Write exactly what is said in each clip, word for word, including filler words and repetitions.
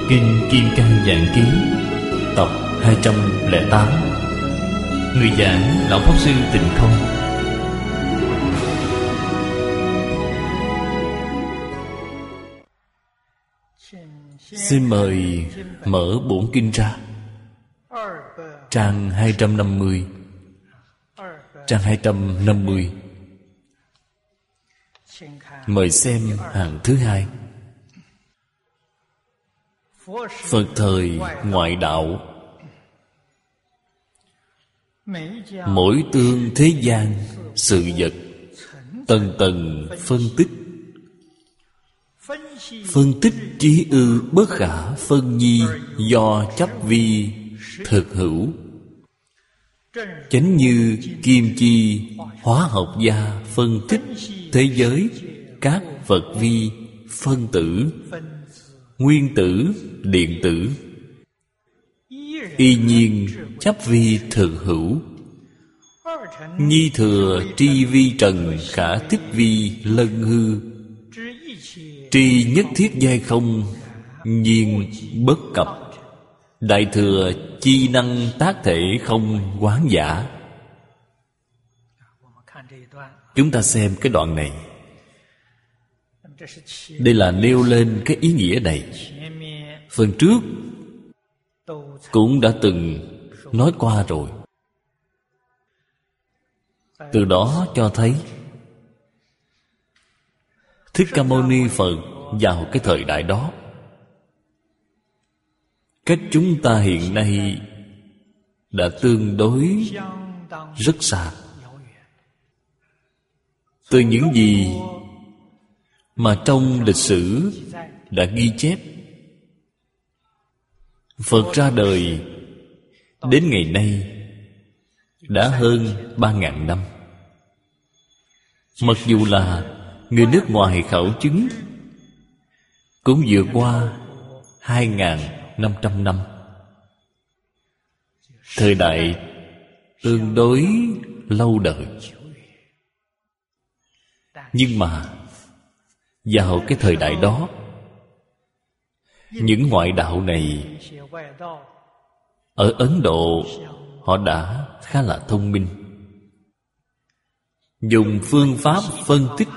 Kinh Kim Cang Giảng Ký, tập hai trăm lẻ tám. Người giảng Lão Pháp Sư Tịnh Không. Xin mời mở bổn kinh ra. Trang hai trăm năm mươi. Trang hai trăm năm mươi. Mời xem hàng thứ hai. Phật thời ngoại đạo, mỗi tương thế gian sự vật, tầng tầng phân tích. Phân tích trí ư bất khả phân nhi, do chấp vi thực hữu. Chánh như kim chi hóa học gia phân tích thế giới các vật vi, phân tử, nguyên tử, điện tử. Y nhiên chấp vi thực hữu. Nhi thừa tri vi trần khả tích vi lân hư. Tri nhất thiết giai không, nhiên bất cập. Đại thừa chi năng tác thể không quán giả. Chúng ta xem cái đoạn này. Đây là nêu lên cái ý nghĩa này. Phần trước cũng đã từng nói qua rồi. Từ đó cho thấy Thích Ca Mâu Ni Phật vào cái thời đại đó cách chúng ta hiện nay đã tương đối rất xa. Từ những gì mà trong lịch sử đã ghi chép, Phật ra đời đến ngày nay đã hơn ba ngàn năm. Mặc dù là người nước ngoài khảo chứng cũng vượt qua hai ngàn năm trăm năm. Thời đại tương đối lâu đời. Nhưng mà vào cái thời đại đó, những ngoại đạo này ở Ấn Độ họ đã khá là thông minh, dùng phương pháp phân tích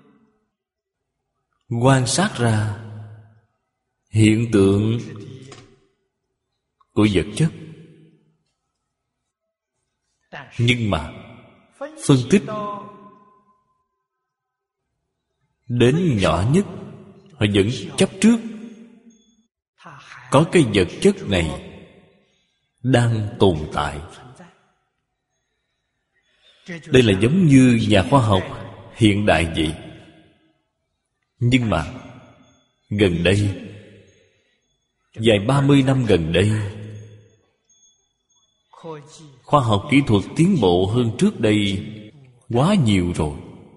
quan sát ra hiện tượng của vật chất. Nhưng mà phân tích đến nhỏ nhất, họ vẫn chấp trước có cái vật chất này đang tồn tại. Đây là giống như nhà khoa học hiện đại vậy. Nhưng mà gần đây, vài ba mươi năm gần đây, khoa học kỹ thuật tiến bộ hơn trước đây quá nhiều rồi.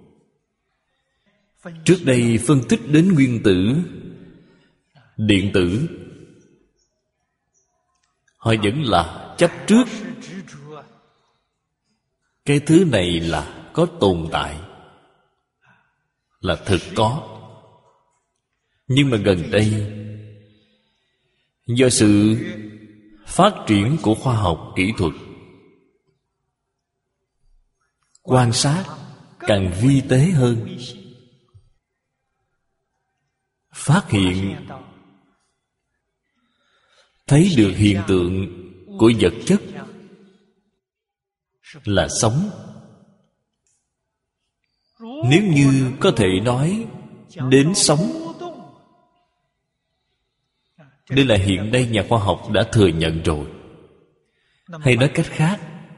Trước đây phân tích đến nguyên tử, điện tử, họ vẫn là chấp trước cái thứ này là có tồn tại, là thực có. Nhưng mà gần đây, do sự phát triển của khoa học kỹ thuật, quan sát càng vi tế hơn, phát hiện thấy được hiện tượng của vật chất là sống. Nếu như có thể nói đến sống, đây là hiện nay nhà khoa học đã thừa nhận rồi. Hay nói cách khác,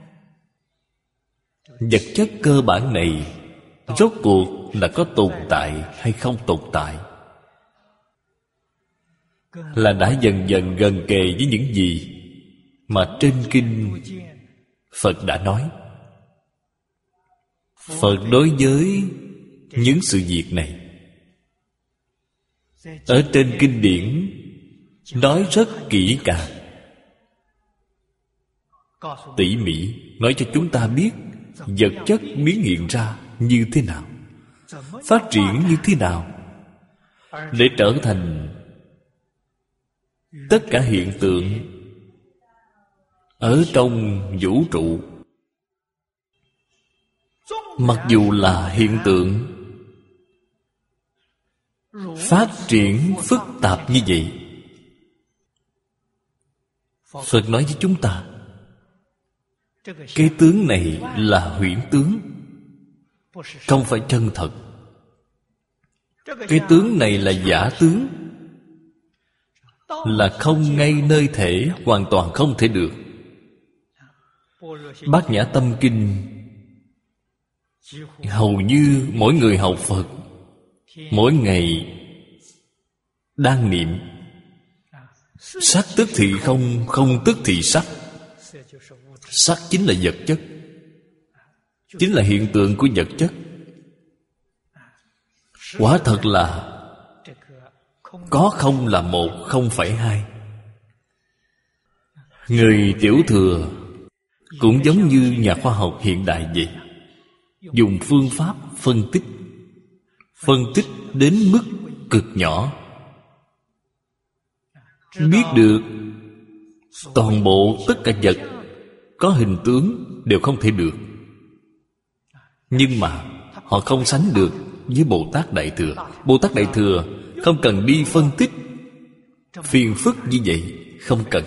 vật chất cơ bản này rốt cuộc là có tồn tại hay không tồn tại, là đã dần dần gần kề với những gì mà trên kinh Phật đã nói. Phật đối với những sự việc này ở trên kinh điển nói rất kỹ càng, tỉ mỉ nói cho chúng ta biết vật chất biến hiện ra như thế nào, phát triển như thế nào, để trở thành tất cả hiện tượng ở trong vũ trụ, mặc dù là hiện tượng phát triển phức tạp như vậy, Phật nói với chúng ta, cái tướng này là huyễn tướng, không phải chân thật. Cái tướng này là giả tướng, là không ngay nơi thể, hoàn toàn không thể được. Bát Nhã Tâm Kinh hầu như mỗi người học Phật mỗi ngày đang niệm. Sắc tức thì không, không tức thì sắc. Sắc chính là vật chất, chính là hiện tượng của vật chất. Quả thật là có không là một, không phải hai. Người tiểu thừa cũng giống như nhà khoa học hiện đại vậy, dùng phương pháp phân tích, phân tích đến mức cực nhỏ, biết được toàn bộ tất cả vật có hình tướng đều không thể được. Nhưng mà họ không sánh được với Bồ Tát Đại Thừa. Bồ Tát Đại Thừa không cần đi phân tích phiền phức như vậy, không cần.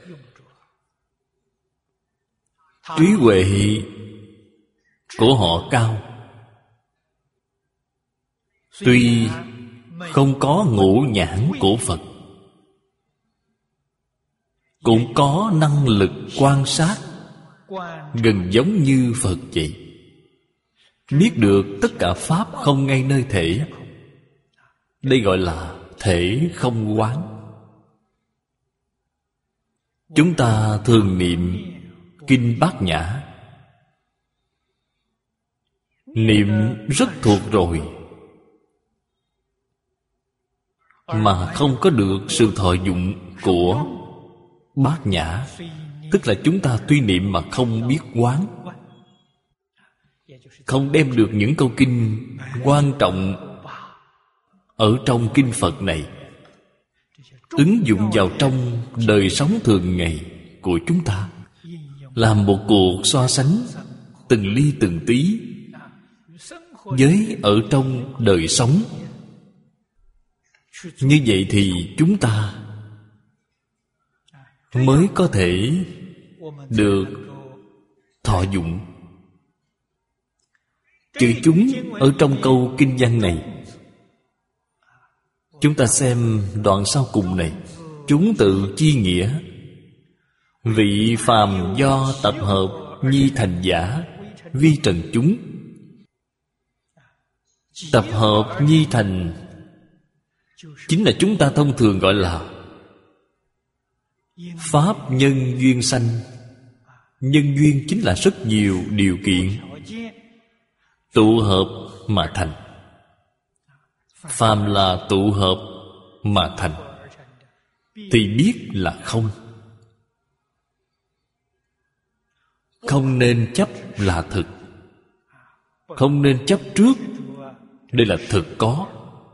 Trí huệ của họ cao, tuy không có ngũ nhãn của Phật, cũng có năng lực quan sát gần giống như Phật vậy, biết được tất cả pháp không ngay nơi thể. Đây gọi là thể không quán. Chúng ta thường niệm Kinh Bát Nhã, niệm rất thuộc rồi, mà không có được sự thọ dụng của Bát Nhã. Tức là chúng ta tuy niệm mà không biết quán, không đem được những câu kinh quan trọng ở trong kinh Phật này ứng dụng vào trong đời sống thường ngày của chúng ta, làm một cuộc so sánh từng ly từng tí với ở trong đời sống. Như vậy thì chúng ta mới có thể được thọ dụng. Chữ chúng ở trong câu kinh văn này, chúng ta xem đoạn sau cùng này: chúng tự chi nghĩa, vị phàm do tập hợp nhi thành giả, vi trần chúng. Tập hợp nhi thành chính là chúng ta thông thường gọi là pháp nhân duyên sanh. Nhân duyên chính là rất nhiều điều kiện tụ hợp mà thành. Phàm là tụ hợp mà thành, thì biết là không. Không nên chấp là thực, không nên chấp trước đây là thực có.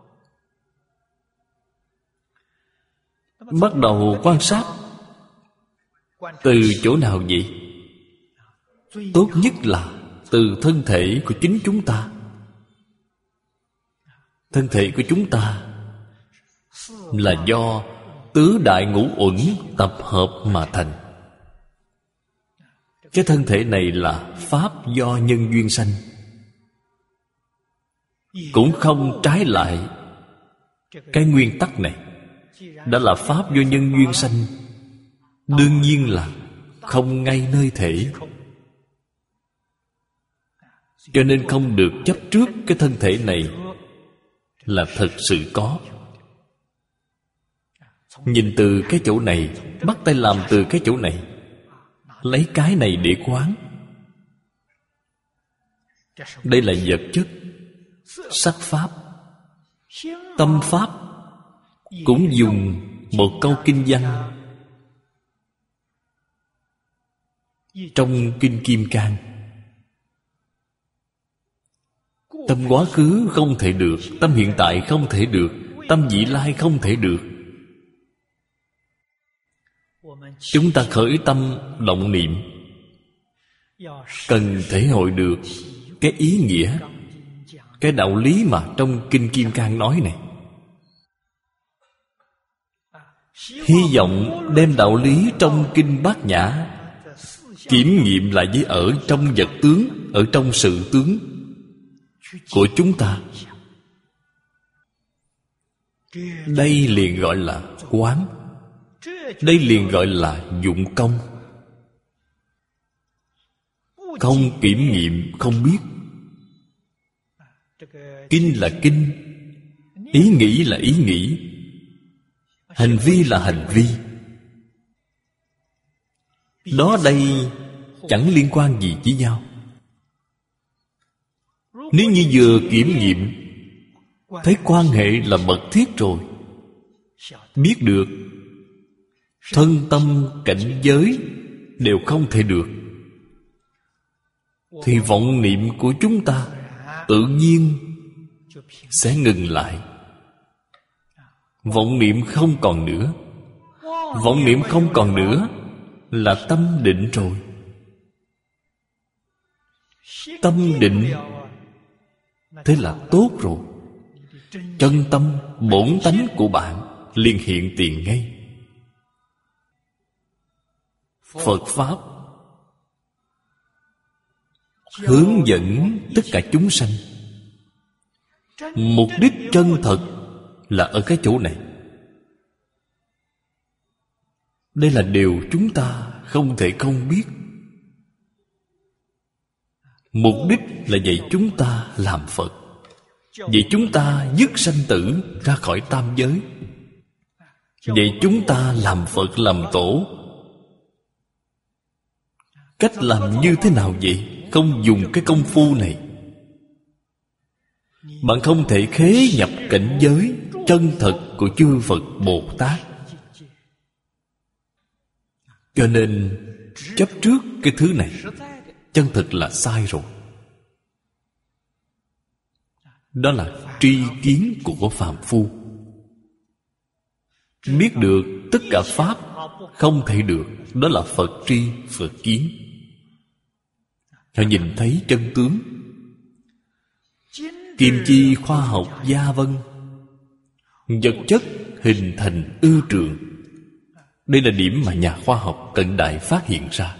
Bắt đầu quan sát từ chỗ nào vậy? Tốt nhất là từ thân thể của chính chúng ta. Thân thể của chúng ta là do tứ đại ngũ uẩn tập hợp mà thành. Cái thân thể này là pháp do nhân duyên sanh, cũng không trái lại cái nguyên tắc này. Đã là pháp do nhân duyên sanh, đương nhiên là không ngay nơi thể. Cho nên không được chấp trước cái thân thể này là thật sự có. Nhìn từ cái chỗ này, bắt tay làm từ cái chỗ này, lấy cái này để quán. Đây là vật chất, sắc pháp. Tâm pháp cũng dùng một câu kinh văn trong Kinh Kim Cang: tâm quá khứ không thể được, tâm hiện tại không thể được, tâm vị lai không thể được. chúng ta khởi tâm động niệm, cần thể hội được cái ý nghĩa, cái đạo lý mà trong Kinh Kim Cang nói này. Hy vọng đem đạo lý trong Kinh Bát Nhã kiểm nghiệm lại với ở trong vật tướng, ở trong sự tướng của chúng ta. Đây liền gọi là quán. Đây liền gọi là dụng công. Không kiểm nghiệm, không biết. Kinh là kinh, ý nghĩ là ý nghĩ, hành vi là hành vi. Đó đây chẳng liên quan gì với nhau. Nếu như vừa kiểm nghiệm, thấy quan hệ là mật thiết rồi, biết được thân tâm cảnh giới đều không thể được, thì vọng niệm của chúng ta tự nhiên sẽ ngừng lại. Vọng niệm không còn nữa. Vọng niệm không còn nữa là tâm định rồi. Tâm định, thế là tốt rồi. Chân tâm bổn tánh của bạn liền hiện tiền ngay. Phật Pháp hướng dẫn tất cả chúng sanh. Mục đích chân thật là ở cái chỗ này. Đây là điều chúng ta không thể không biết. Mục đích là dạy chúng ta làm Phật, dạy chúng ta dứt sanh tử ra khỏi tam giới, dạy chúng ta làm Phật làm Tổ. Cách làm như thế nào vậy? Không dùng cái công phu này, bạn không thể khế nhập cảnh giới chân thật của chư Phật Bồ Tát. Cho nên chấp trước cái thứ này chân thực là sai rồi. Đó là tri kiến của phàm phu. Biết được tất cả Pháp không thể được, đó là Phật tri, Phật kiến. Họ nhìn thấy chân tướng. Kim chi khoa học gia vân, vật chất hình thành ư trường. Đây là điểm mà nhà khoa học cận đại phát hiện ra.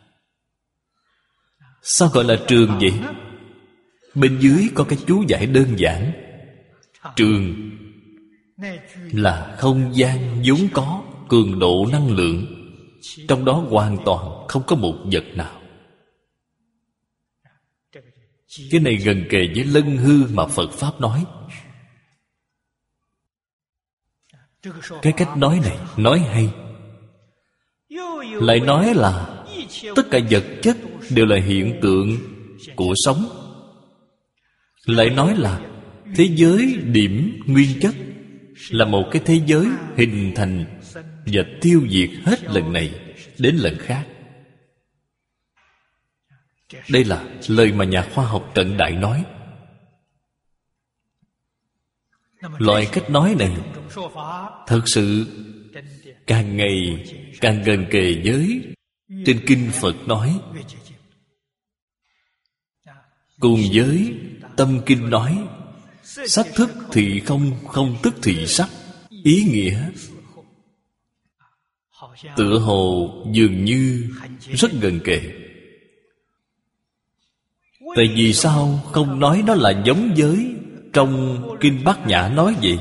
Sao gọi là trường vậy? Bên dưới có cái chú giải đơn giản. Trường là không gian vốn có cường độ năng lượng, trong đó hoàn toàn không có một vật nào. Cái này gần kề với lân hư mà Phật Pháp nói. Cái cách nói này nói hay. Lại nói là tất cả vật chất đều là hiện tượng của sống. Lại nói là thế giới điểm nguyên chất là một cái thế giới hình thành và tiêu diệt hết lần này đến lần khác. Đây là lời mà nhà khoa học cận đại nói. Loại cách nói này thật sự càng ngày càng gần kề với trên kinh Phật nói, cùng với tâm kinh nói sắc thức thì không, không tức thì sắc. Ý nghĩa tựa hồ dường như rất gần kề. Tại vì sao không nói nó là giống với trong kinh Bát Nhã nói vậy?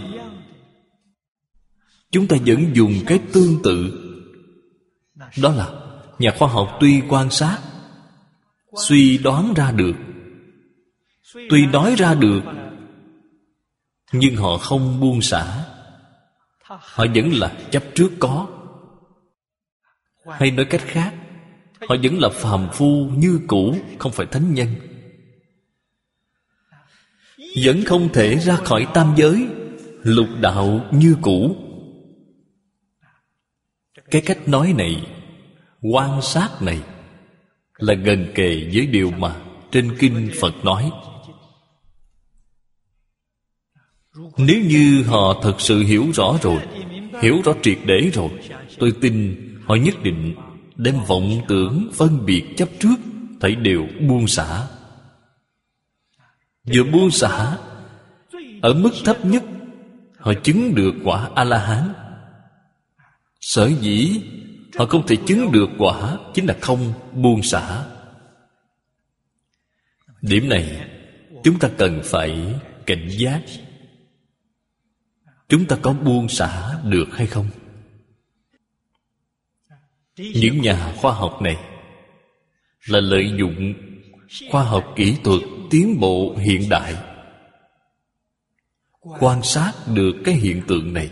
Chúng ta vẫn dùng cái tương tự. Đó là nhà khoa học tuy quan sát, suy đoán ra được, tuy nói ra được, nhưng họ không buông xả. Họ vẫn là chấp trước có. Hay nói cách khác, họ vẫn là phàm phu như cũ, không phải thánh nhân. Vẫn không thể ra khỏi tam giới, lục đạo như cũ. Cái cách nói này, quan sát này là gần kề với điều mà trên kinh Phật nói. Nếu như họ thật sự hiểu rõ rồi, hiểu rõ triệt để rồi, tôi tin họ nhất định đem vọng tưởng phân biệt chấp trước thảy đều buông xả. Vừa buông xả, ở mức thấp nhất họ chứng được quả A-la-hán. Sở dĩ họ không thể chứng được quả chính là không buông xả. Điểm này chúng ta cần phải cảnh giác. Chúng ta có buông xả được hay không? Những nhà khoa học này là lợi dụng khoa học kỹ thuật tiến bộ hiện đại, quan sát được cái hiện tượng này.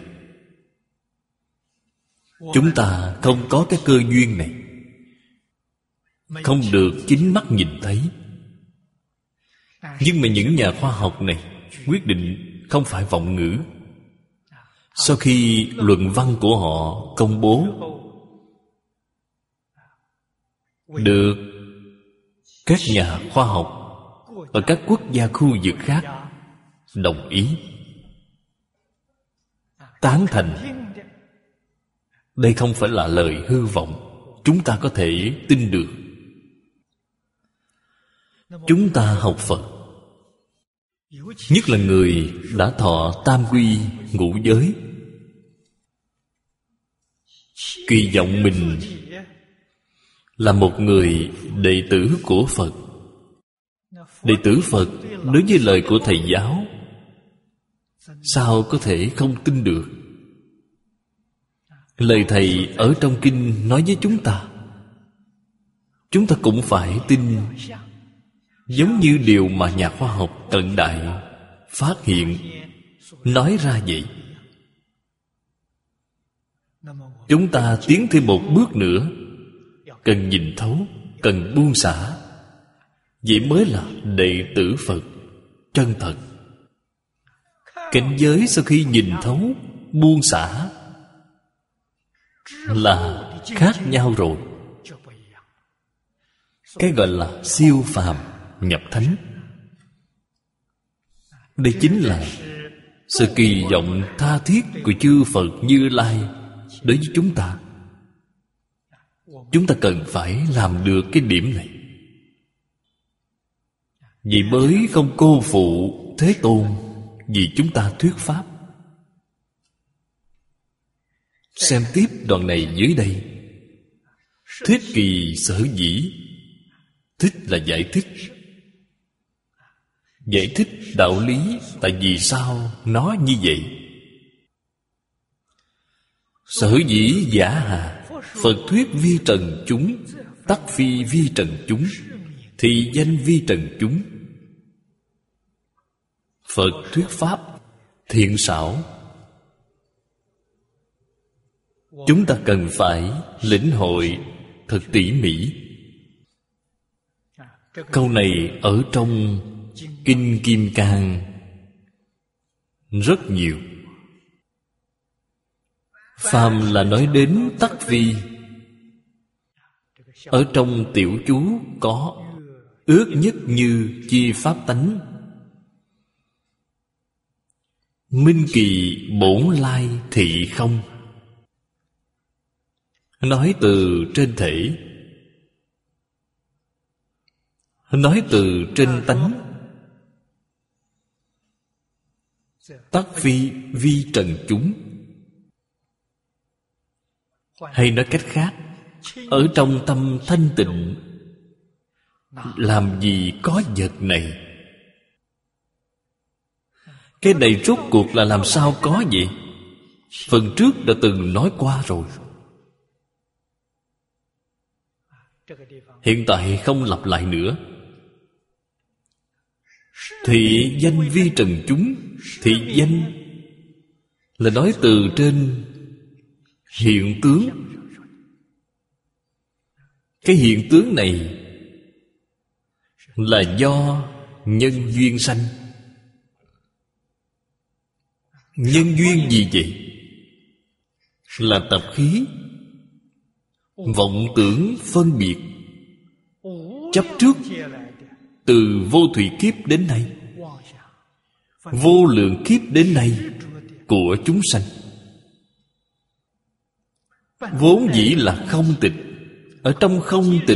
Chúng ta không có cái cơ duyên này, không được chính mắt nhìn thấy. Nhưng mà những nhà khoa học này quyết định không phải vọng ngữ. Sau khi luận văn của họ công bố, được các nhà khoa học ở các quốc gia khu vực khác đồng ý, tán thành. Đây không phải là lời hư vọng, chúng ta có thể tin được. Chúng ta học Phật, nhất là người đã thọ tam quy ngũ giới, kỳ vọng mình là một người đệ tử của Phật. Đệ tử Phật đối với lời của thầy giáo sao có thể không tin được? Lời thầy ở trong kinh nói với chúng ta, chúng ta cũng phải tin, giống như điều mà nhà khoa học cận đại phát hiện nói ra vậy. Chúng ta tiến thêm một bước nữa, cần nhìn thấu, cần buông xả. Vậy mới là đệ tử Phật chân thật. Cảnh giới sau khi nhìn thấu, buông xả là khác nhau rồi. Cái gọi là siêu phàm nhập thánh. Đây chính là sự kỳ vọng tha thiết của chư Phật Như Lai đối với chúng ta. Chúng ta cần phải làm được cái điểm này, vì mới không cô phụ Thế Tôn vì chúng ta thuyết pháp. Xem tiếp đoạn này dưới đây. Thích kỳ sở dĩ. Thích là giải thích. Giải thích đạo lý tại vì sao nó như vậy. Sở dĩ giả hà, Phật thuyết vi trần chúng, tắc phi vi trần chúng, thì danh vi trần chúng. Phật thuyết pháp thiện xảo, chúng ta cần phải lĩnh hội thật tỉ mỉ. Câu này ở trong Kinh Kim Cang rất nhiều. Phàm là nói đến tắc vi, ở trong tiểu chú có ước nhất như chi pháp tánh, minh kỳ bổn lai thị không. Nói từ trên thể, nói từ trên tánh. Tắc phi vi trần chúng. Hay nói cách khác, ở trong tâm thanh tịnh làm gì có vật này? Cái này rốt cuộc là làm sao có vậy? Phần trước đã từng nói qua rồi, hiện tại không lặp lại nữa. Thị danh vi trần chúng. Thị danh là nói từ trên hiện tướng. Cái hiện tướng này là do nhân duyên sanh. Nhân duyên gì vậy? Là tập khí, vọng tưởng phân biệt, chấp trước từ vô thủy kiếp đến nay, vô lượng kiếp đến nay của chúng sanh. vốn dĩ là không tịch. Ở trong không tịch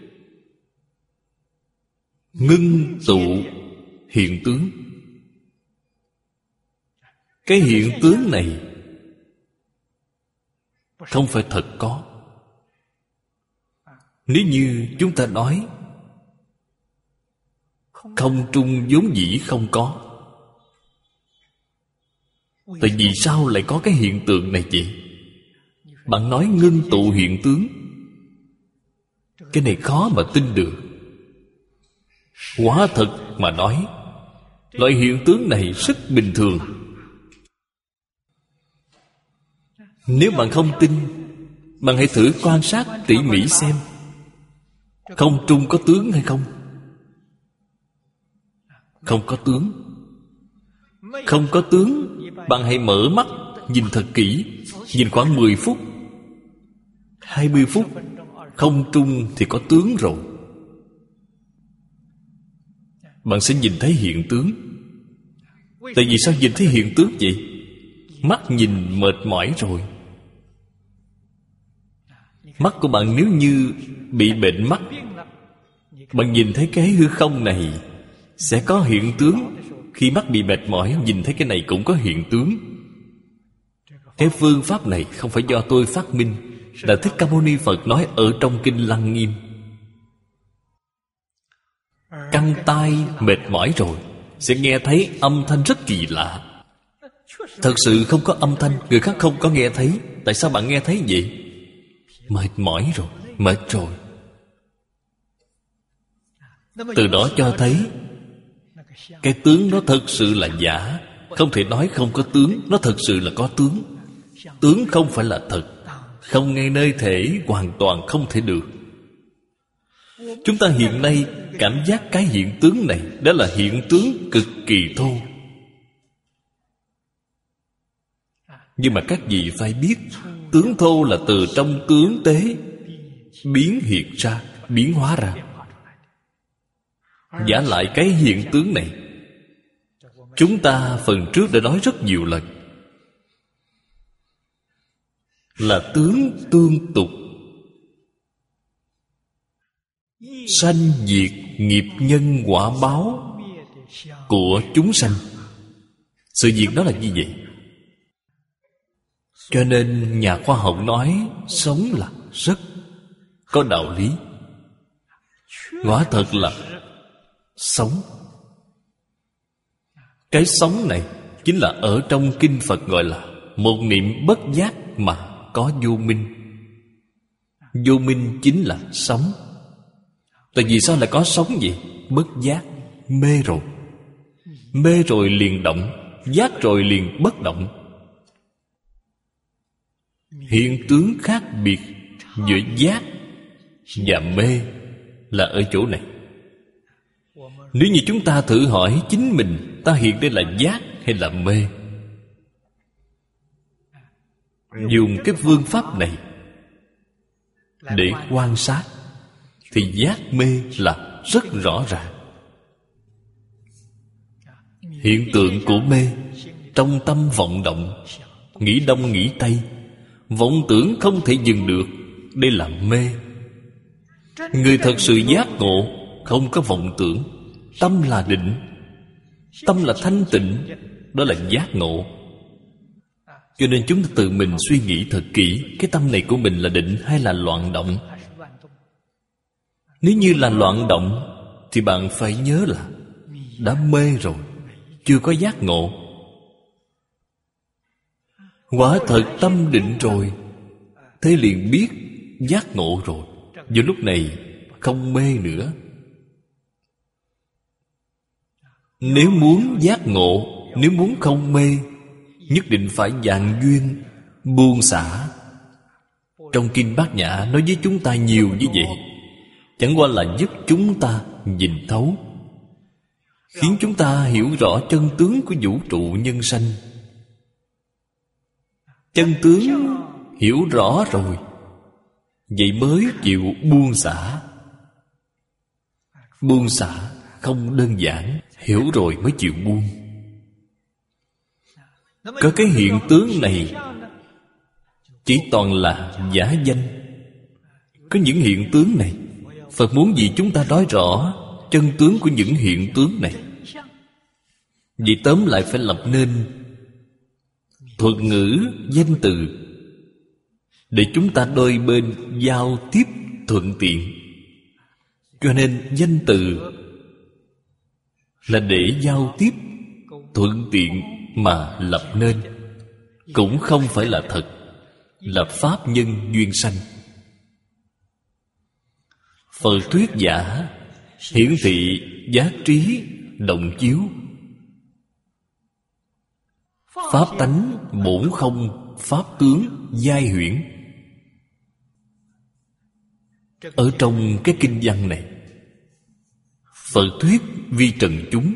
ngưng tụ hiện tướng. Cái hiện tướng này không phải thật có. Nếu như chúng ta nói không trung vốn dĩ không có, tại vì sao lại có cái hiện tượng này vậy? Bạn nói ngưng tụ hiện tướng, cái này khó mà tin được. Quả thật mà nói, loại hiện tướng này rất bình thường. Nếu bạn không tin, bạn hãy thử quan sát tỉ mỉ xem không trung có tướng hay không. Không có tướng. Không có tướng, bạn hãy mở mắt nhìn thật kỹ. Nhìn khoảng mười phút, hai mươi phút, không trung thì có tướng rồi. Bạn sẽ nhìn thấy hiện tướng. Tại vì sao nhìn thấy hiện tướng vậy? Mắt nhìn mệt mỏi rồi. Mắt của bạn nếu như bị bệnh mắt, bạn nhìn thấy cái hư không này sẽ có hiện tướng. Khi mắt bị mệt mỏi, nhìn thấy cái này cũng có hiện tướng. Cái phương pháp này không phải do tôi phát minh, là Thích Ca Mâu Ni Phật nói ở trong Kinh Lăng Nghiêm. Căn tai mệt mỏi rồi sẽ nghe thấy âm thanh rất kỳ lạ. Thật sự không có âm thanh, người khác không có nghe thấy. Tại sao bạn nghe thấy vậy? Mệt mỏi rồi, mệt rồi. Từ đó cho thấy cái tướng nó thật sự là giả. Không thể nói không có tướng, nó thật sự là có tướng. Tướng không phải là thật, không ngay nơi thể, hoàn toàn không thể được. Chúng ta hiện nay cảm giác cái hiện tướng này đó là hiện tướng cực kỳ thô. Nhưng mà các vị phải biết, tướng thô là từ trong tướng tế biến hiện ra, biến hóa ra. Giả lại cái hiện tướng này, chúng ta phần trước đã nói rất nhiều lần, là tướng tương tục, sanh diệt nghiệp nhân quả báo của chúng sanh. Sự việc đó là như vậy. Cho nên nhà khoa học nói sống là rất có đạo lý. Quả thật là sống. Cái sống này chính là ở trong Kinh Phật gọi là một niệm bất giác mà có vô minh. Vô minh chính là sống. Tại vì sao lại có sống vậy? Bất giác, mê rồi. Mê rồi liền động, giác rồi liền bất động. Hiện tướng khác biệt giữa giác và mê là ở chỗ này. Nếu như chúng ta thử hỏi chính mình, ta hiện đây là giác hay là mê? Dùng cái phương pháp này để quan sát thì giác mê là rất rõ ràng. Hiện tượng của mê, trong tâm vọng động, nghĩ đông nghĩ tây, vọng tưởng không thể dừng được, đây là mê. Người thật sự giác ngộ, không có vọng tưởng, tâm là định, tâm là thanh tịnh, đó là giác ngộ. Cho nên chúng ta tự mình suy nghĩ thật kỹ, cái tâm này của mình là định hay là loạn động. Nếu như là loạn động thì bạn phải nhớ là đã mê rồi, chưa có giác ngộ. Quả thật tâm định rồi, thế liền biết giác ngộ rồi. Vào lúc này không mê nữa. Nếu muốn giác ngộ, nếu muốn không mê, nhất định phải dạng duyên, buông xả. Trong Kinh Bát Nhã nói với chúng ta nhiều như vậy, chẳng qua là giúp chúng ta nhìn thấu, khiến chúng ta hiểu rõ chân tướng của vũ trụ nhân sanh. Chân tướng hiểu rõ rồi, vậy mới chịu buông xả. Buông xả không đơn giản, hiểu rồi mới chịu buông. Có cái hiện tướng này chỉ toàn là giả danh. Có những hiện tướng này, Phật muốn gì chúng ta nói rõ chân tướng của những hiện tướng này. Vì tóm lại phải lập nên thuật ngữ, danh từ, để chúng ta đôi bên giao tiếp thuận tiện. Cho nên danh từ là để giao tiếp thuận tiện mà lập nên, cũng không phải là thật, là pháp nhân duyên sanh. Phật thuyết giả hiển thị giác trí động chiếu, pháp tánh bổn không, pháp tướng giai huyễn. Ở trong cái kinh văn này, Phật thuyết vi trần chúng.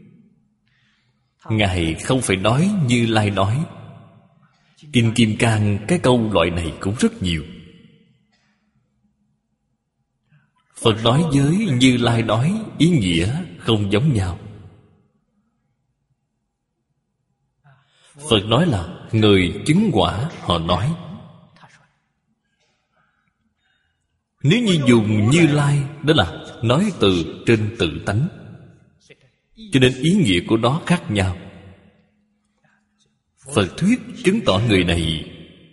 Ngài không phải nói Như Lai nói. Kinh Kim Cang cái câu loại này cũng rất nhiều. Phật nói với Như Lai nói, ý nghĩa không giống nhau. Phật nói là người chứng quả họ nói. Nếu như dùng Như Lai, đó là nói từ trên tự tánh, cho nên ý nghĩa của nó khác nhau. Phật thuyết chứng tỏ người này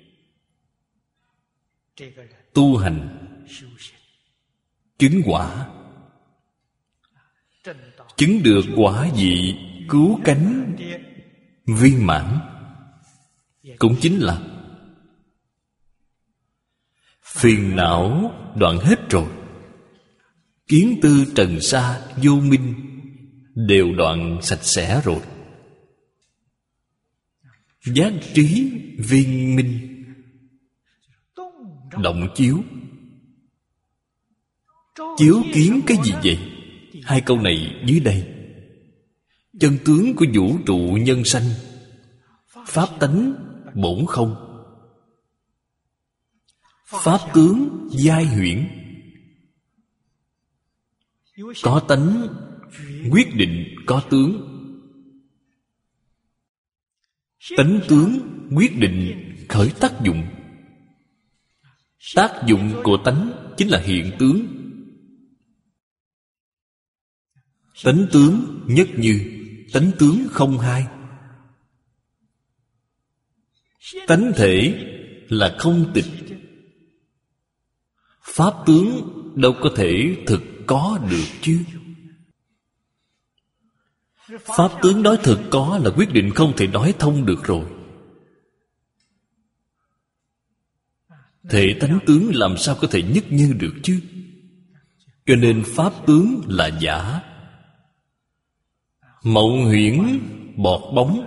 tu hành chứng quả, chứng được quả vị cứu cánh viên mãn, cũng chính là phiền não đoạn hết rồi, kiến tư trần sa vô minh đều đoạn sạch sẽ rồi, giác trí viên minh động chiếu. Chiếu kiến cái gì vậy? Hai câu này dưới đây. Chân tướng của vũ trụ nhân sanh, pháp tánh bổn không, pháp tướng giai huyễn. Có tánh quyết định có tướng, tánh tướng quyết định khởi tác dụng. Tác dụng của tánh chính là hiện tướng. Tánh tướng nhất như, tánh tướng không hai. Tánh thể là không tịch, pháp tướng đâu có thể thực có được chứ. Pháp tướng nói thực có là quyết định không thể nói thông được rồi. Thể tánh tướng làm sao có thể nhất như được chứ? Cho nên pháp tướng là giả, mộng huyễn bọt bóng.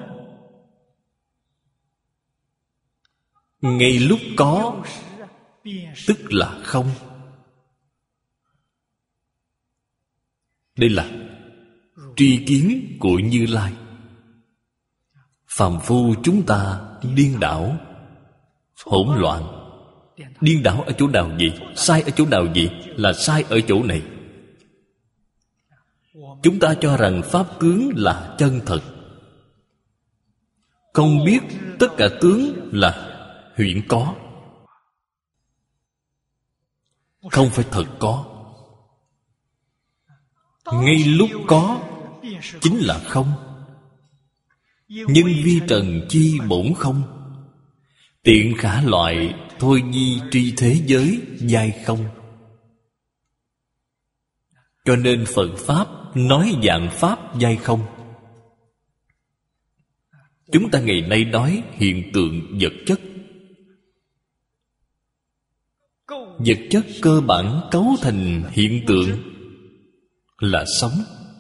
Ngay lúc có tức là không. Đây là tri kiến của Như Lai. Phàm phu chúng ta điên đảo, hỗn loạn. Điên đảo ở chỗ nào vậy? Sai ở chỗ nào vậy? Là sai ở chỗ này. Chúng ta cho rằng pháp tướng là chân thật, không biết tất cả tướng là huyễn có, không phải thật có. Ngay lúc có chính là không. Nhân vi trần chi bổn không, tiện khả loại thôi nhi tri thế giới giai không. Cho nên Phật Pháp nói dạng Pháp giai không. Chúng ta ngày nay nói hiện tượng vật chất. Vật chất cơ bản cấu thành hiện tượng là sống,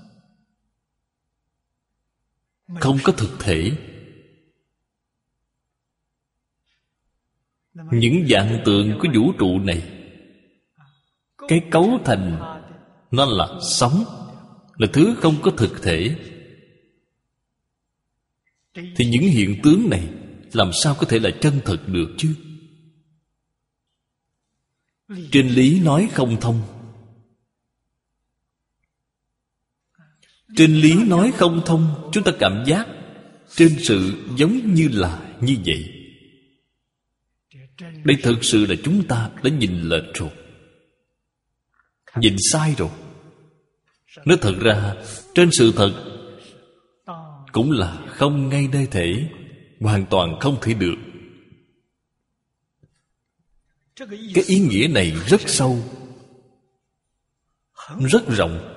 không có thực thể. Những dạng tượng của vũ trụ này, cái cấu thành nó là sống, là thứ không có thực thể. Thì những hiện tướng này làm sao có thể là chân thật được chứ? Trên lý nói không thông. Trên lý nói không thông, chúng ta cảm giác trên sự giống như là như vậy. Đây thực sự là chúng ta đã nhìn lệch rồi, nhìn sai rồi. Nói thật ra, trên sự thật cũng là không ngay nơi thể, hoàn toàn không thể được. Cái ý nghĩa này rất sâu, rất rộng,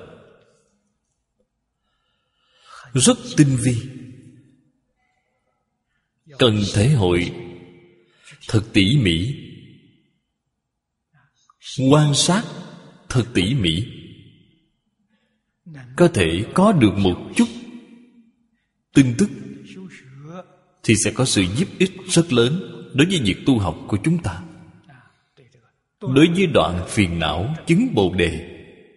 rất tinh vi, cần thể hội thật tỉ mỉ, quan sát thật tỉ mỉ, có thể có được một chút tin tức thì sẽ có sự giúp ích rất lớn đối với việc tu học của chúng ta. Đối với đoạn phiền não chứng Bồ Đề,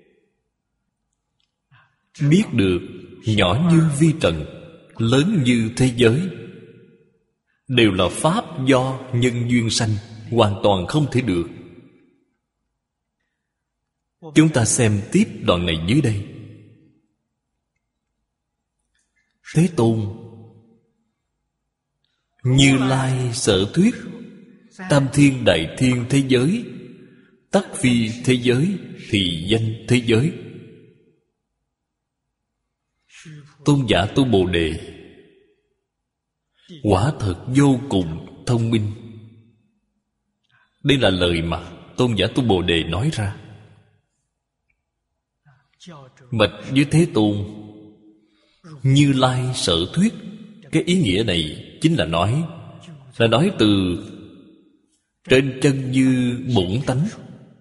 biết được nhỏ như vi trần, lớn như thế giới, đều là pháp do nhân duyên sanh, hoàn toàn không thể được. Chúng ta xem tiếp đoạn này dưới đây. Thế Tôn: Như Lai sở thuyết tam thiên đại thiên thế giới, tắc phi thế giới, thì danh thế giới. Tôn giả tu Bồ Đề quả thật vô cùng thông minh. Đây là lời mà Tôn giả tu Bồ Đề nói ra. Bạch với Thế Tôn: Như Lai sở thuyết. Cái ý nghĩa này chính là nói, là nói từ trên chân như bổn tánh.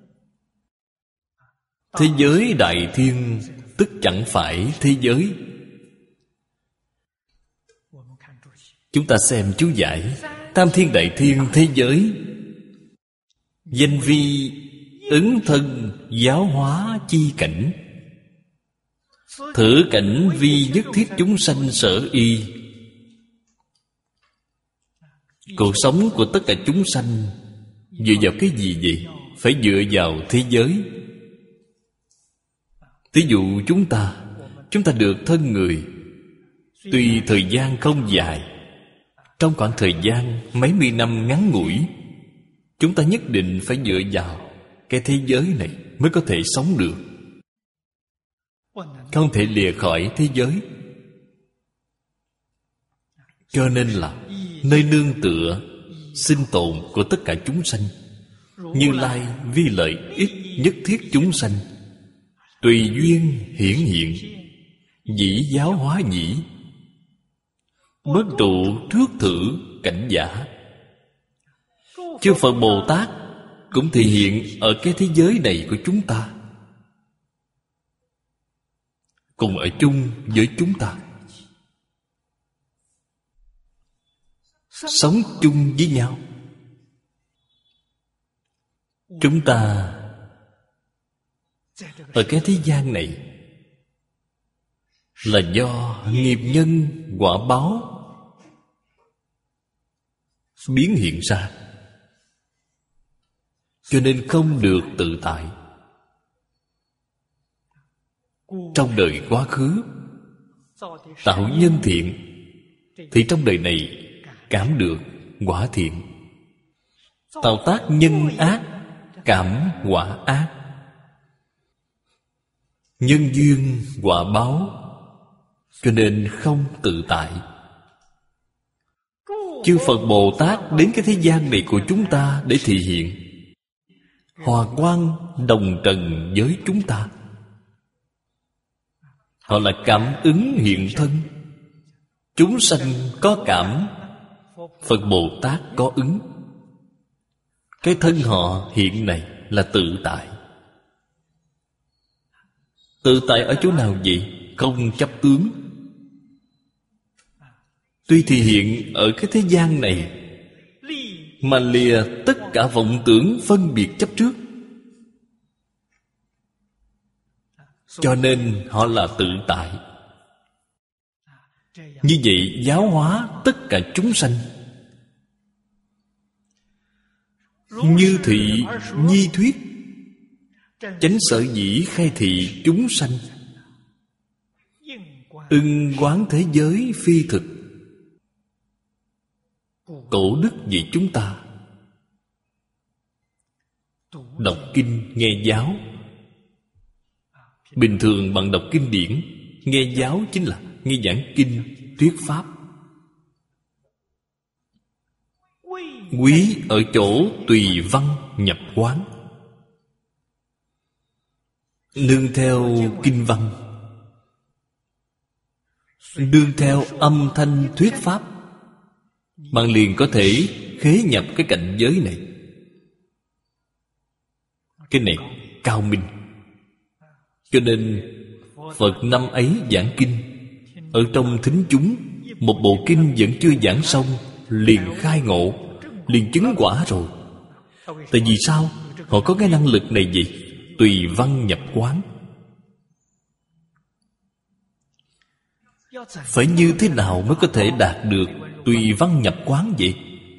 Thế giới đại thiên tức chẳng phải thế giới. Chúng ta xem chú giải: tam thiên đại thiên thế giới, danh vi ứng thân giáo hóa chi cảnh, thử cảnh vi nhất thiết chúng sanh sở y. Cuộc sống của tất cả chúng sanh dựa vào cái gì vậy? Phải dựa vào thế giới. Ví dụ chúng ta Chúng ta được thân người, tuy thời gian không dài, trong khoảng thời gian mấy mươi năm ngắn ngủi, chúng ta nhất định phải dựa vào cái thế giới này mới có thể sống được, không thể lìa khỏi thế giới. Cho nên là nơi nương tựa sinh tồn của tất cả chúng sanh. Như Lai vì lợi ích nhất thiết chúng sanh, tùy duyên hiển hiện, dĩ giáo hóa dĩ, bất trụ trước thử cảnh giả. Chư Phật Bồ Tát cũng thể hiện ở cái thế giới này của chúng ta, cùng ở chung với chúng ta, sống chung với nhau. Chúng ta ở cái thế gian này là do nghiệp nhân quả báo biến hiện ra, cho nên không được tự tại. Trong đời quá khứ tạo nhân thiện, thì trong đời này cảm được quả thiện. Tạo tác nhân ác, cảm quả ác. Nhân duyên quả báo, cho nên không tự tại. Chư Phật Bồ Tát đến cái thế gian này của chúng ta để thị hiện, hòa quang đồng trần với chúng ta. Họ là cảm ứng hiện thân. Chúng sanh có cảm, Phật Bồ Tát có ứng. Cái thân họ hiện này là tự tại. Tự tại ở chỗ nào vậy? Không chấp tướng. Tuy thì hiện ở cái thế gian này, mà lìa tất cả vọng tưởng phân biệt chấp trước, cho nên họ là tự tại. Như vậy giáo hóa tất cả chúng sanh. Như thị nhi thuyết, chánh sở dĩ khai thị chúng sanh, ưng quán thế giới phi thực. Cổ đức vì chúng ta đọc kinh nghe giáo. Bình thường bạn đọc kinh điển, nghe giáo chính là nghe giảng kinh, thuyết pháp. Quý ở chỗ tùy văn nhập quán, nương theo kinh văn, nương theo âm thanh thuyết pháp, bạn liền có thể khế nhập cái cảnh giới này. Cái này cao minh. Cho nên Phật năm ấy giảng kinh, ở trong thính chúng, một bộ kinh vẫn chưa giảng xong liền khai ngộ, liền chứng quả rồi. Tại vì sao? Họ có cái năng lực này gì? Tùy văn nhập quán. Phải như thế nào mới có thể đạt được tùy văn nhập quán vậy?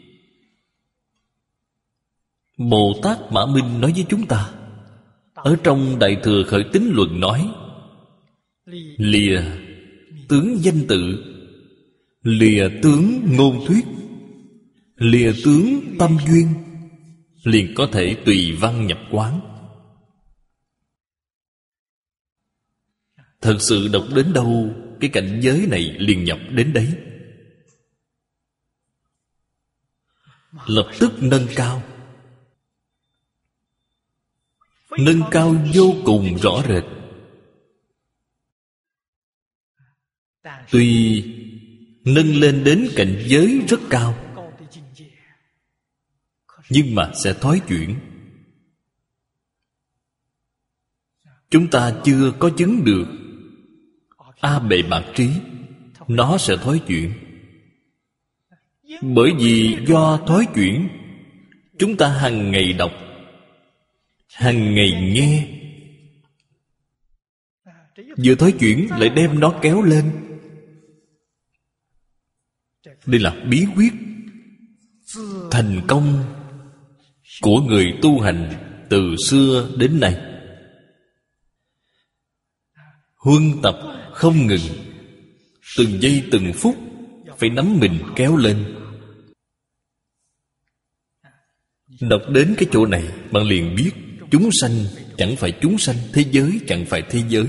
Bồ Tát Mã Minh nói với chúng ta, ở trong Đại Thừa Khởi Tín Luận nói, lìa tướng danh tự, lìa tướng ngôn thuyết, lìa tướng tâm duyên, liền có thể tùy văn nhập quán. Thật sự đọc đến đâu, cái cảnh giới này liền nhập đến đấy, lập tức nâng cao. Nâng cao vô cùng rõ rệt. Tuy nâng lên đến cảnh giới rất cao, nhưng mà sẽ thoái chuyển. Chúng ta chưa có chứng được A Bệ Mạt Trí, nó sẽ thoái chuyển. Bởi vì do thoái chuyển, chúng ta hàng ngày đọc, hàng ngày nghe, vừa thoái chuyển lại đem nó kéo lên. Đây là bí quyết thành công của người tu hành từ xưa đến nay. Huân tập không ngừng, từng giây từng phút phải nắm mình kéo lên. Đọc đến cái chỗ này, bạn liền biết chúng sanh chẳng phải chúng sanh, thế giới chẳng phải thế giới.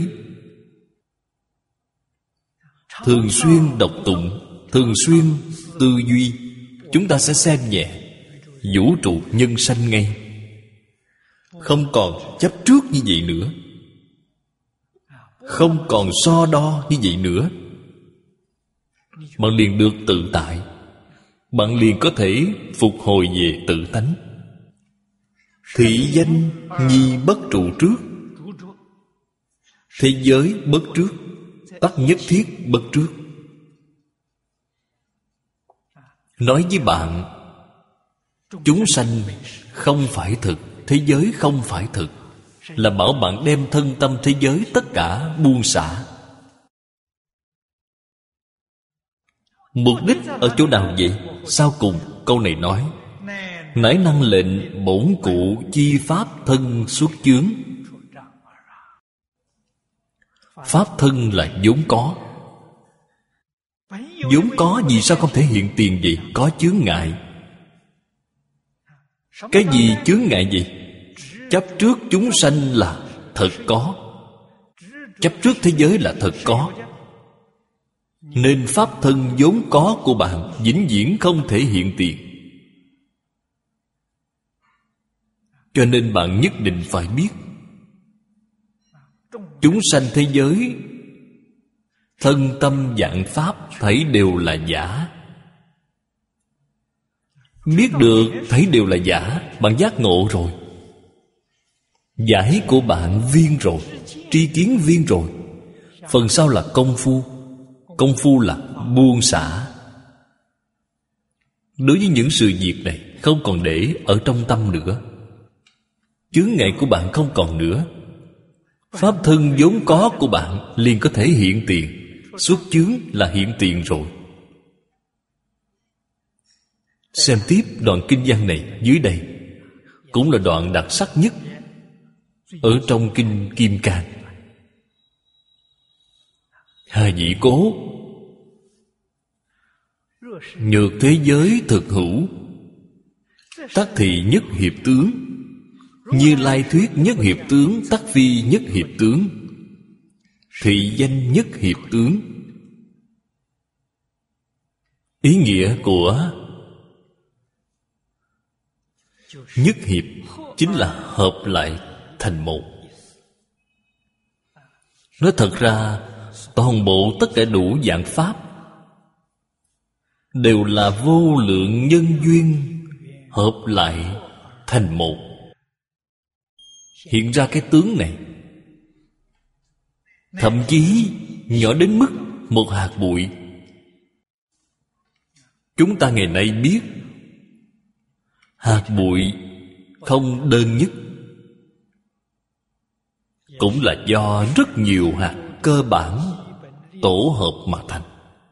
Thường xuyên đọc tụng, thường xuyên tư duy, chúng ta sẽ xem nhẹ vũ trụ nhân sanh ngay, không còn chấp trước như vậy nữa, không còn so đo như vậy nữa. Bạn liền được tự tại, bạn liền có thể phục hồi về tự tánh. Thị danh nhi bất trụ trước, thế giới bất trước, tắc nhất thiết bất trước. Nói với bạn, chúng sanh không phải thực, thế giới không phải thực, là bảo bạn đem thân tâm thế giới tất cả buông xả. Mục đích ở chỗ nào vậy? Sau cùng câu này nói, nãi năng lệnh bổn cụ chi pháp thân xuất chướng. Pháp thân là vốn có. Vốn có vì sao không thể hiện tiền vậy? Có chướng ngại. Cái gì chướng ngại gì? Chấp trước chúng sanh là thật có, chấp trước thế giới là thật có, nên pháp thân vốn có của bạn vĩnh viễn không thể hiện tiền. Cho nên bạn nhất định phải biết, chúng sanh thế giới, thân tâm vạn pháp thấy đều là giả. Biết được thấy đều là giả, bạn giác ngộ rồi. Giải của bạn viên rồi, tri kiến viên rồi. Phần sau là công phu. Công phu là buông xả. Đối với những sự việc này, không còn để ở trong tâm nữa. Chướng ngại của bạn không còn nữa. Pháp thân vốn có của bạn liền có thể hiện tiền. Xuất chướng là hiện tiền rồi. Xem tiếp đoạn kinh văn này dưới đây, cũng là đoạn đặc sắc nhất ở trong kinh Kim Cang. Hà Nhĩ Cố, nhược thế giới thực hữu, tắc thì nhất hiệp tướng. Như Lai thuyết nhất hiệp tướng, tắc phi nhất hiệp tướng. Thị danh nhất hiệp tướng. Ý nghĩa của nhất hiệp chính là hợp lại thành một. Nói thật ra, toàn bộ tất cả đủ dạng pháp đều là vô lượng nhân duyên hợp lại thành một, hiện ra cái tướng này. Thậm chí nhỏ đến mức một hạt bụi. Chúng ta ngày nay biết hạt bụi không đơn nhất, cũng là do rất nhiều hạt cơ bản tổ hợp mà thành.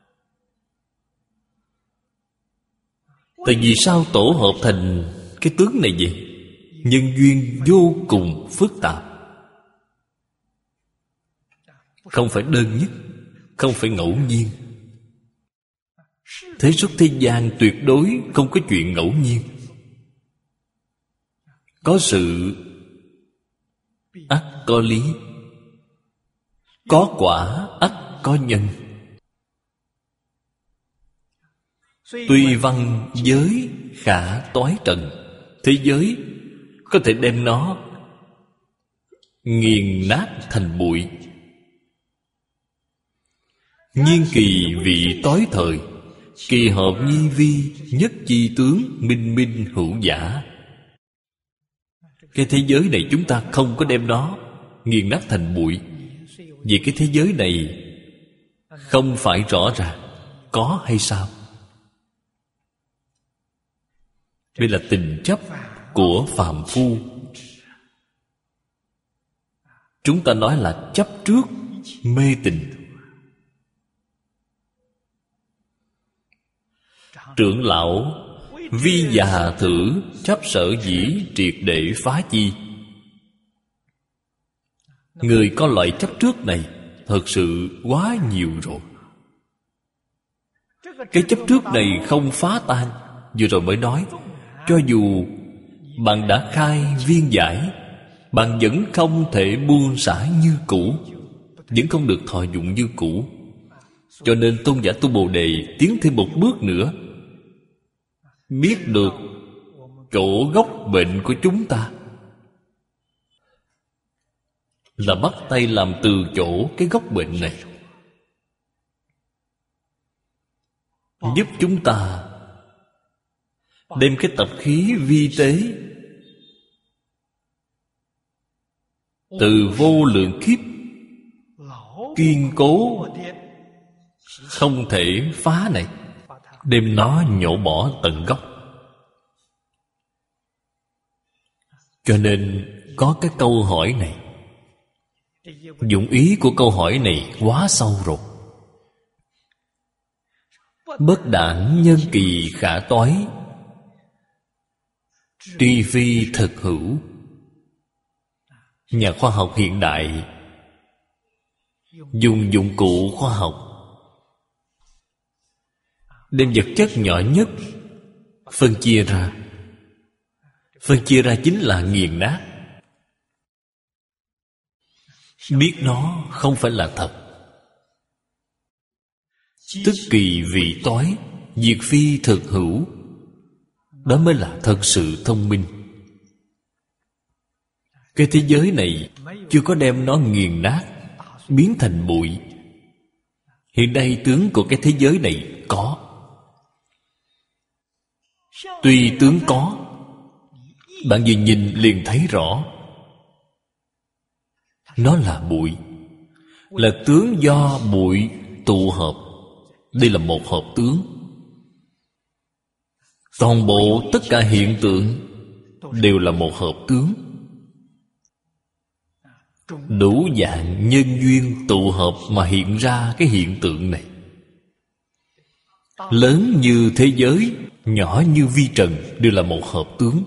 Tại vì sao tổ hợp thành cái tướng này vậy? Nhân duyên vô cùng phức tạp, không phải đơn nhất, không phải ngẫu nhiên. Thế xuất thế gian tuyệt đối không có chuyện ngẫu nhiên. Có sự ắt có lý, có quả ắt có nhân. Tuy văn giới khả toái trần, thế giới có thể đem nó nghiền nát thành bụi. Nhiên kỳ vị tối thời, kỳ hợp nhi vi, nhất chi tướng, minh minh hữu giả. Cái thế giới này chúng ta không có đem nó nghiền nát thành bụi. Vì cái thế giới này không phải rõ ràng có hay sao. Đây là tình chấp của phàm phu. Chúng ta nói là chấp trước mê tình. Trưởng lão vi già thử chấp sở dĩ triệt để phá chi. Người có loại chấp trước này thật sự quá nhiều rồi. Cái chấp trước này không phá tan. Vừa rồi mới nói, cho dù bạn đã khai viên giải, bạn vẫn không thể buông xả như cũ, vẫn không được thọ dụng như cũ. Cho nên tôn giả Tu Bồ Đề tiến thêm một bước nữa, biết được chỗ gốc bệnh của chúng ta, là bắt tay làm từ chỗ cái gốc bệnh này, giúp chúng ta đem cái tập khí vi tế từ vô lượng kiếp kiên cố không thể phá này, đem nó nhổ bỏ tận gốc. Cho nên có cái câu hỏi này. Dụng ý của câu hỏi này quá sâu rồi. Bất đẳng nhân kỳ khả toái, tri phi thực hữu. Nhà khoa học hiện đại dùng dụng cụ khoa học đem vật chất nhỏ nhất phân chia ra. Phân chia ra chính là nghiền nát. Biết nó không phải là thật. Tức kỳ vị toái, diệt phi thực hữu. Đó mới là thật sự thông minh. Cái thế giới này chưa có đem nó nghiền nát, biến thành bụi. Hiện nay tướng của cái thế giới này có. Tuy tướng có, bạn vừa nhìn liền thấy rõ, nó là bụi, là tướng do bụi tụ hợp. Đây là một hợp tướng. Toàn bộ tất cả hiện tượng đều là một hợp tướng. Đủ dạng nhân duyên tụ hợp mà hiện ra cái hiện tượng này. Lớn như thế giới, nhỏ như vi trần, đều là một hợp tướng.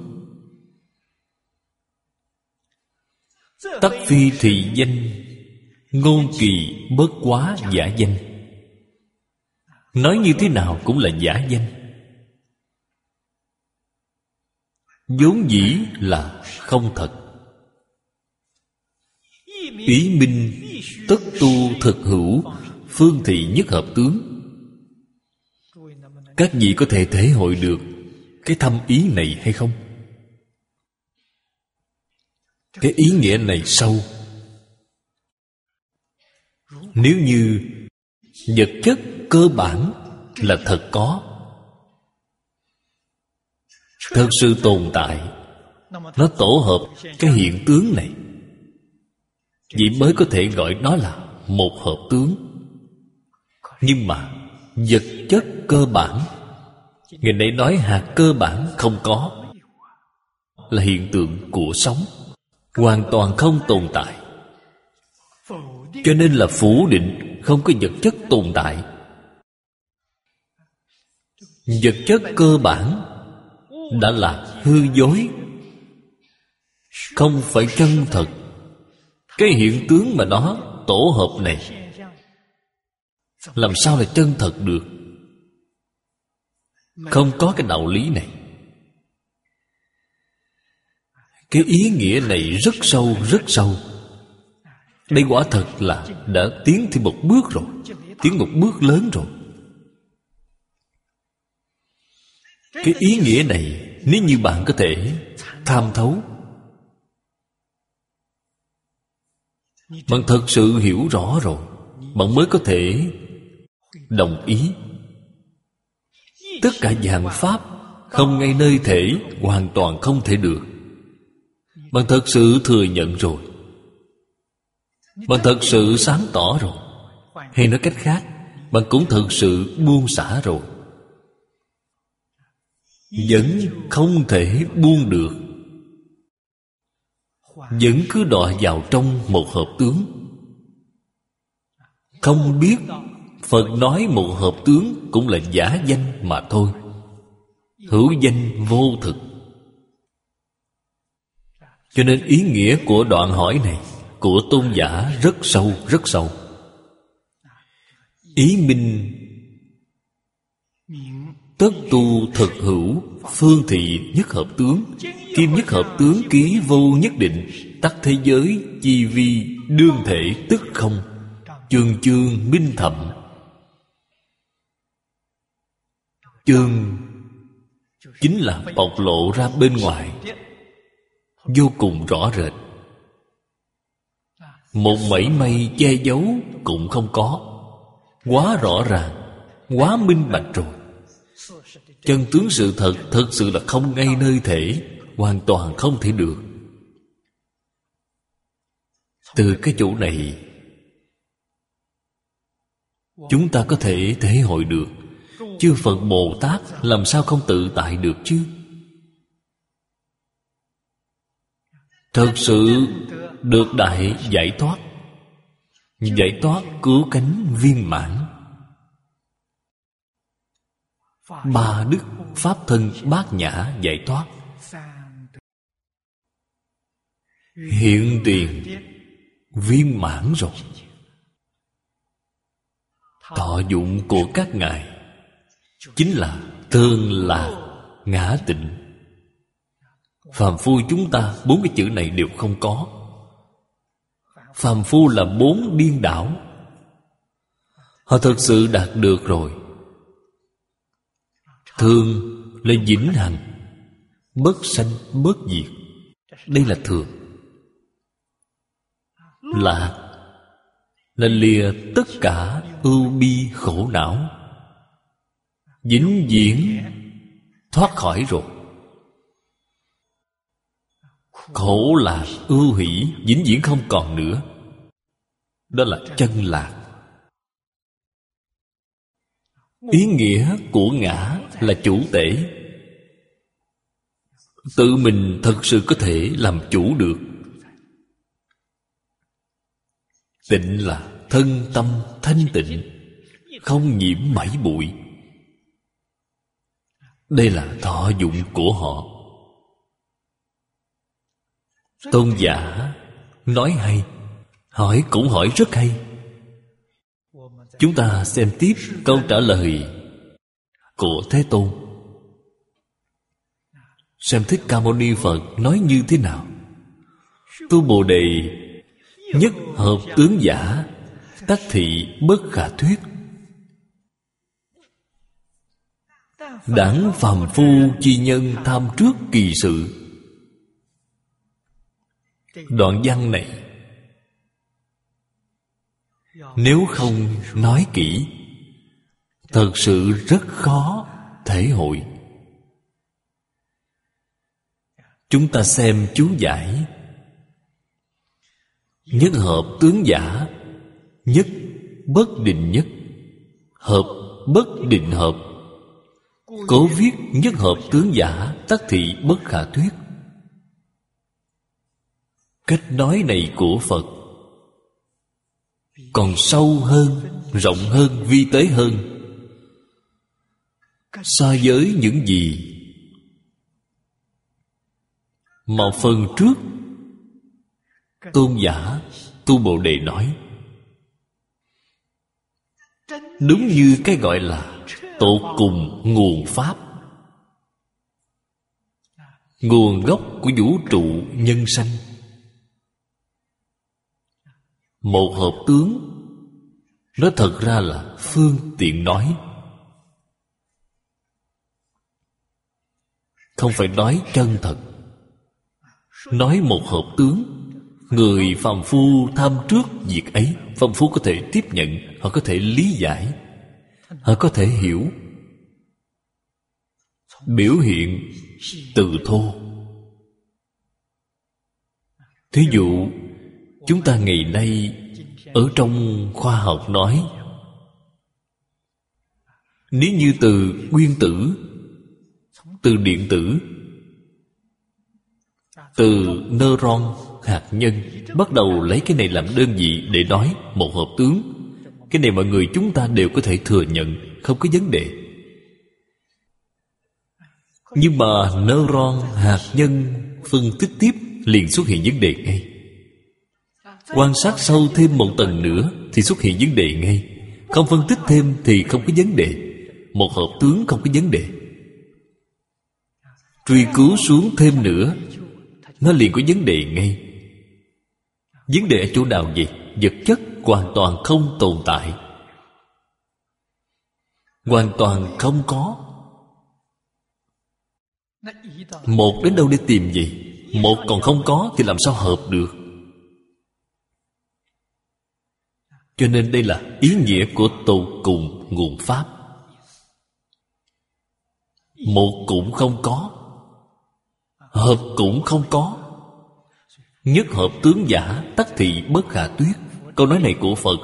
Tắc phi thị danh, ngôn kỳ bất quá giả danh. Nói như thế nào cũng là giả danh. vốn dĩ là không thật. Ý minh tất tu thực hữu, phương thị nhất hợp tướng. Các vị có thể thể hội được cái thâm ý này hay không? Cái ý nghĩa này sâu. Nếu như vật chất cơ bản là thật có, thật sự tồn tại, nó tổ hợp cái hiện tướng này, vậy mới có thể gọi nó là một hợp tướng. Nhưng mà vật chất cơ bản, ngày nay nói hạt cơ bản không có, là hiện tượng của sống, hoàn toàn không tồn tại. Cho nên là phủ định không có vật chất tồn tại. Vật chất cơ bản đã là hư dối, không phải chân thật. Cái hiện tướng mà nó tổ hợp này làm sao là chân thật được? Không có cái đạo lý này. Cái ý nghĩa này rất sâu, rất sâu. Đây quả thật là đã tiến thêm một bước rồi, tiến một bước lớn rồi. Cái ý nghĩa này, nếu như bạn có thể tham thấu, bạn thật sự hiểu rõ rồi, bạn mới có thể đồng ý. Tất cả dạng pháp không ngay nơi thể, hoàn toàn không thể được. Bạn thật sự thừa nhận rồi, bạn thật sự sáng tỏ rồi. Hay nói cách khác, bạn cũng thật sự buông xả rồi. Vẫn không thể buông được, vẫn cứ đọa vào trong một hợp tướng. Không biết Phật nói một hợp tướng cũng là giả danh mà thôi, hữu danh vô thực. Cho nên ý nghĩa của đoạn hỏi này của tôn giả rất sâu, rất sâu. Ý minh tất tu thực hữu, phương thị nhất hợp tướng. Kim nhất hợp tướng ký vô nhất định, tắc thế giới chi vi đương thể tức không, chương chương minh thậm. Chương chính là bộc lộ ra bên ngoài, vô cùng rõ rệt, một mảy may che giấu cũng không có. Quá rõ ràng, quá minh bạch rồi. Chân tướng sự thật thật sự là không ngay nơi thể, hoàn toàn không thể được. Từ cái chỗ này chúng ta có thể thể hội được chư Phật Bồ Tát làm sao không tự tại được chứ? Thật sự được đại giải thoát, giải thoát cứu cánh viên mãn. Ba đức pháp thân bát nhã giải thoát, hiện tiền viên mãn rồi. Thọ dụng của các ngài chính là tương lạc ngã tịnh. Phàm phu chúng ta bốn cái chữ này đều không có. Phàm phu là bốn điên đảo. Họ thật sự đạt được rồi. Thường là vĩnh hằng, bất sanh bất diệt. Đây là thường. Lạc là lìa tất cả ưu bi khổ não, vĩnh viễn thoát khỏi rồi. Khổ lạc ưu hỷ vĩnh viễn không còn nữa. Đó là chân lạc. Ý nghĩa của ngã là chủ tể. Tự mình thật sự có thể làm chủ được. Tịnh là thân tâm thanh tịnh, không nhiễm mảy bụi. Đây là thọ dụng của họ. Tôn giả nói hay, hỏi cũng hỏi rất hay. Chúng ta xem tiếp câu trả lời của Thế Tôn. Xem Thích Ca Mâu Ni Phật nói như thế nào. Tu Bồ Đề Nhất hợp tướng giả, tắc thị bất khả thuyết. Đảng phàm phu chi nhân tham trước kỳ sự. Đoạn văn này nếu không nói kỹ, thật sự rất khó thể hội. Chúng ta xem chú giải. Nhất hợp tướng giả, nhất bất định nhất, hợp bất định hợp. Cố viết nhất hợp tướng giả, tắc thị bất khả thuyết. Cách nói này của Phật còn sâu hơn, rộng hơn, vi tế hơn so với những gì mà phần trước tôn giả Tu Bồ Đề nói. Đúng như cái gọi là tột cùng nguồn pháp, nguồn gốc của vũ trụ nhân sanh. Một hợp tướng, nó thật ra là phương tiện nói, không phải nói chân thật. Nói một hợp tướng, người phàm phu tham trước việc ấy, phàm phu có thể tiếp nhận, họ có thể lý giải, họ có thể hiểu. Biểu hiện từ thô. Thí dụ chúng ta ngày nay ở trong khoa học nói, nếu như từ nguyên tử, từ điện tử, từ neuron, hạt nhân, bắt đầu lấy cái này làm đơn vị để nói một hợp tướng. Cái này mọi người chúng ta đều có thể thừa nhận, không có vấn đề. Nhưng mà neuron, hạt nhân phân tích tiếp liền xuất hiện vấn đề ngay. Quan sát sâu thêm một tầng nữa thì xuất hiện vấn đề ngay. Không phân tích thêm thì không có vấn đề. Một hợp tướng không có vấn đề. Truy cứu xuống thêm nữa, nó liền có vấn đề ngay. Vấn đề ở chỗ nào vậy? Vật chất hoàn toàn không tồn tại, hoàn toàn không có. Một đến đâu để tìm gì? Một còn không có thì làm sao hợp được? Cho nên đây là ý nghĩa của tột cùng nguồn pháp. Một cũng không có, hợp cũng không có. Nhất hợp tướng giả, tắc thị bất khả thuyết. Câu nói này của Phật,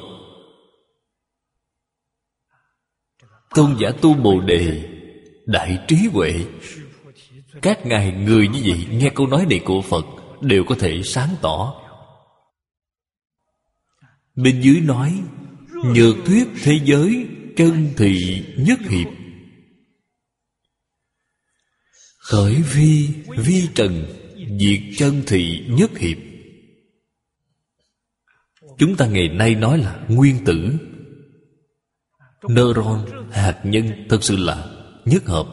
tôn giả Tu Bồ Đề đại trí huệ, các ngài người như vậy nghe câu nói này của Phật đều có thể sáng tỏ. Bên dưới nói nhược thuyết thế giới chân thị nhất hiệp, khởi vi vi trần diệt chân thị nhất hiệp. Chúng ta ngày nay nói là nguyên tử, neuron, hạt nhân thật sự là nhất hợp.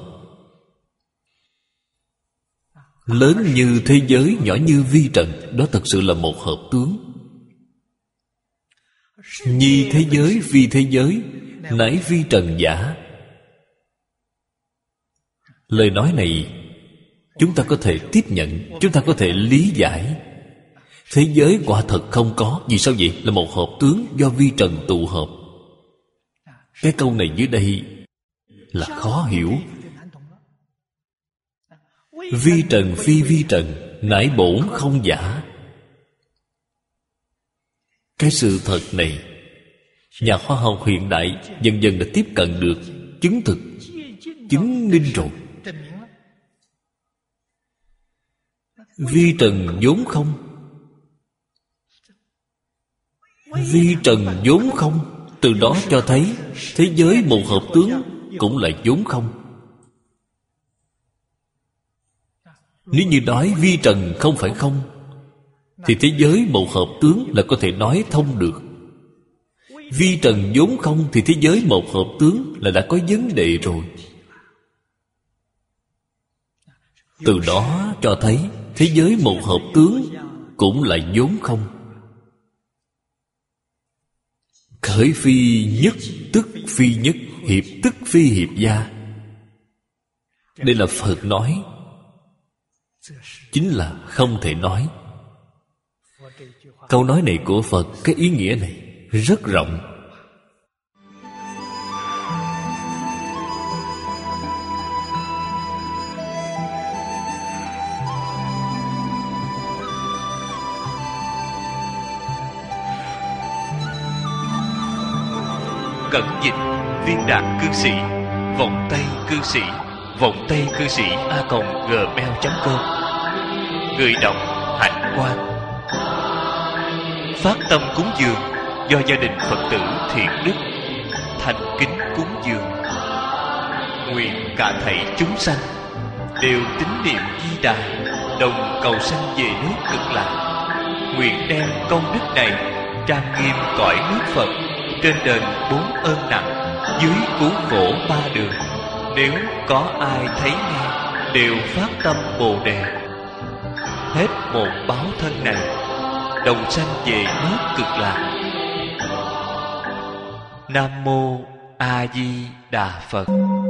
Lớn như thế giới, nhỏ như vi trần, đó thật sự là một hợp tướng. Nhi thế giới, vi thế giới, nãi vi trần giả. Lời nói này chúng ta có thể tiếp nhận, chúng ta có thể lý giải. Thế giới quả thật không có. Vì sao vậy? Là một hợp tướng do vi trần tụ hợp. Cái câu này dưới đây là khó hiểu. Vi trần phi vi trần, nãi bổn không giả. Cái sự thật này nhà khoa học hiện đại dần dần đã tiếp cận được, chứng thực, chứng minh rồi. Vi trần vốn không. Vi trần vốn không, từ đó cho thấy thế giới một hợp tướng cũng là vốn không. Nếu như nói vi trần không phải không, thì thế giới một hợp tướng là có thể nói thông được. Vi trần vốn không thì thế giới một hợp tướng là đã có vấn đề rồi. Từ đó cho thấy thế giới một hợp tướng cũng là vốn không. khởi phi nhất tức phi nhất, hiệp tức phi hiệp gia. Đây là Phật nói, chính là không thể nói. Câu nói này của Phật, cái ý nghĩa này rất rộng. Cẩn dịch Viên Đạt Cư Sĩ, Vọng Tây Cư Sĩ, Vọng Tây Cư Sĩ a còng gmail chấm com. Người đọc Hạnh Quang. Phát tâm cúng dường do gia đình Phật tử Thiện Đức thành kính cúng dường. Nguyện cả thảy chúng sanh đều tín niệm Di Đà, đồng cầu sanh về nước Cực Lạc. Nguyện đem công đức này trang nghiêm cõi nước Phật, trên đền bốn ơn nặng, dưới cứu khổ ba đường. Nếu có ai thấy nghe đều phát tâm Bồ Đề, hết một báo thân này đồng sanh về nước Cực Lạc. Nam mô A Di Đà Phật.